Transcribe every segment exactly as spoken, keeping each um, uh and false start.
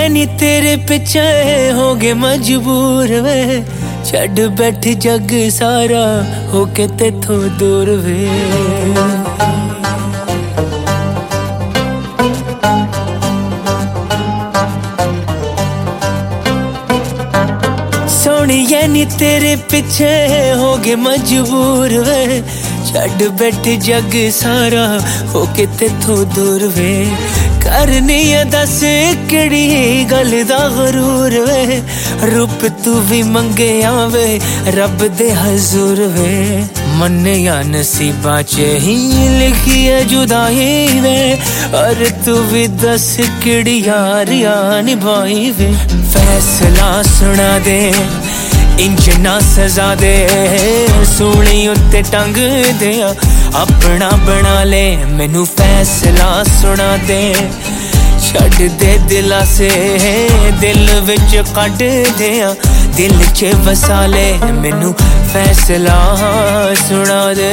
नी तेरे पिछे हो गए मजबूर वे छड़ बैठ जग सारा होके तेथों दूर वे सोनिए नी तेरे पिछे हो गए मजबूर वे छड़ बैठ जग सारा होके तेथों दूर वे करनी है दस किड़ी गल दा गरूर वे रूप तू भी मंगे आवे रब दे हजूर वे मन्ने या नसीबा च ही लिखी है जुदाई वे और तू भी दस किड़ी यार या निभाई वे फैसला सुना दे इंज ना सजा दे सूली उत्ते टंग दे अपना बना ले मैनू फैसला सुना दे छड़ दे दिला से दिल विच कट दे दिल च वसा ले मैनू फैसला सुना दे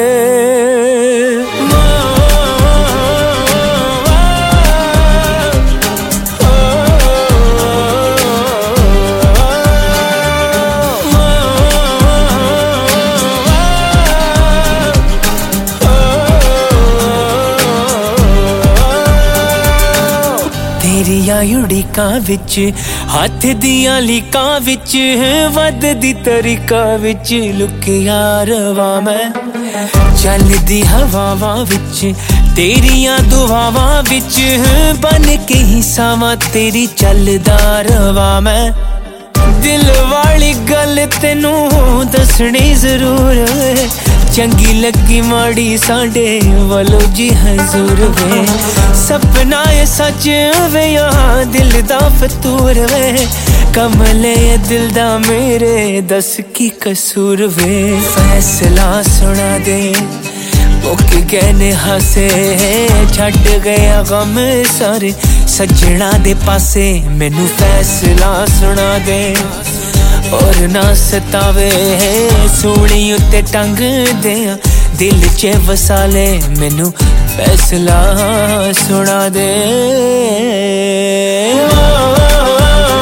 तेरिया उड़ीका विच हाथ दिया लीका विच वध दी तरीका विच लुकिया रवा मैं चलदी हवावां विच तेरिया दुआवां विच बन के ही सावां तेरी चलदा रवा मैं दिल वाली गल तेनू दसनी जरूर है चंगी लगी माड़ी साडे वालो जी हजूर वे सपना ये सच वे यहाँ दिल दा फतूर वे कमले दिल दा मेरे दस की कसूर वे फैसला सुना दे मुक गए हसे छड़ गया गम सारे सजना दे पासे मैनू फैसला सुना दे और ना सतावे सूली उत्ते टंग दे दिल च वसा ले मैनू फैसला सुना दे।